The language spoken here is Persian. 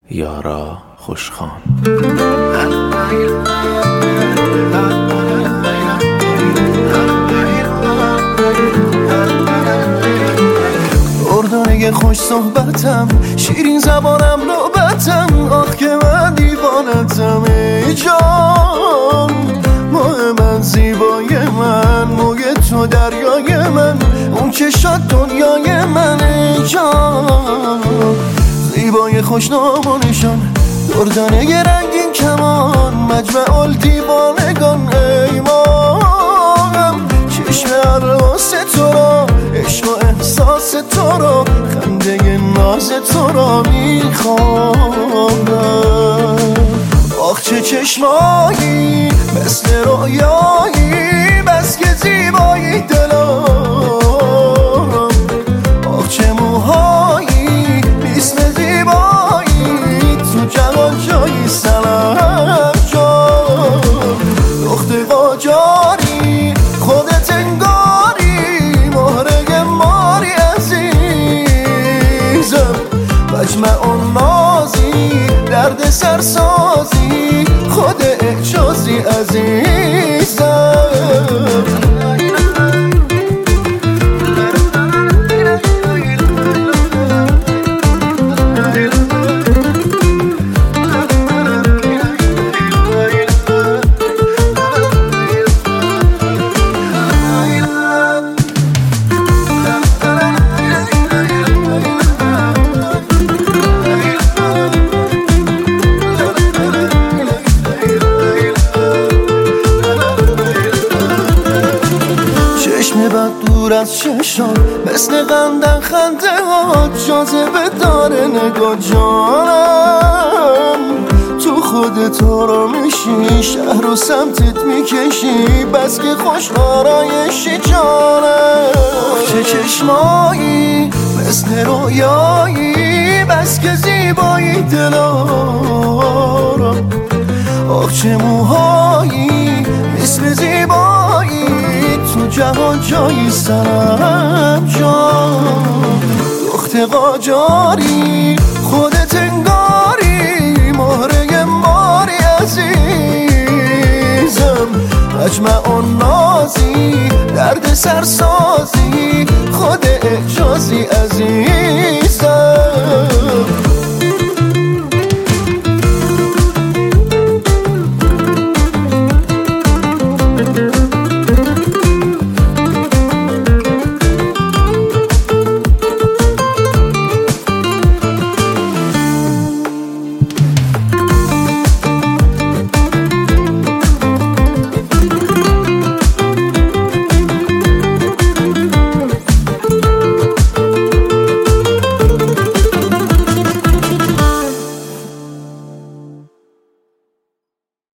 یارا خوشخوان. اردنگ خوش صحبتم، شیرین زبانم نوبتم، آخ که من دیوانتم ای جان. ماه من زیبای من، موی تو دریای من، اون که شد دنیای من ای جان. زیبای خوشنام و نشان، دردانه رنگین کمان، مجمع الدیوانگان ای ماهم. چشم الواس تو را، عشق و احساس تو را، خنده ناز تو را میخوانم. آخ چه چشمایی مثل رویایی، بس که زیبایی دلم. آخ چه موهایی مثل زیبایی، تو جوان جایی سلام جان. دخت قاجاری خودت انگاری، مهره ماری عزیزم. مجمع نازی درد سرسازی، خود اعجازی عزیزم. بد دور از چشم، مثل قندن خنده ها، جاذبه داره نگاه جانم. تو خودت تو را میشی، شهر و سمتت میکشی، بس که خوش آرایشی جانم. چه چشمایی مثل رویایی، بس که زیبایی دلارم. آخ چه موهایی مثل زیبایی، تو جهان جایی سرم جان. دخت قاجاری خود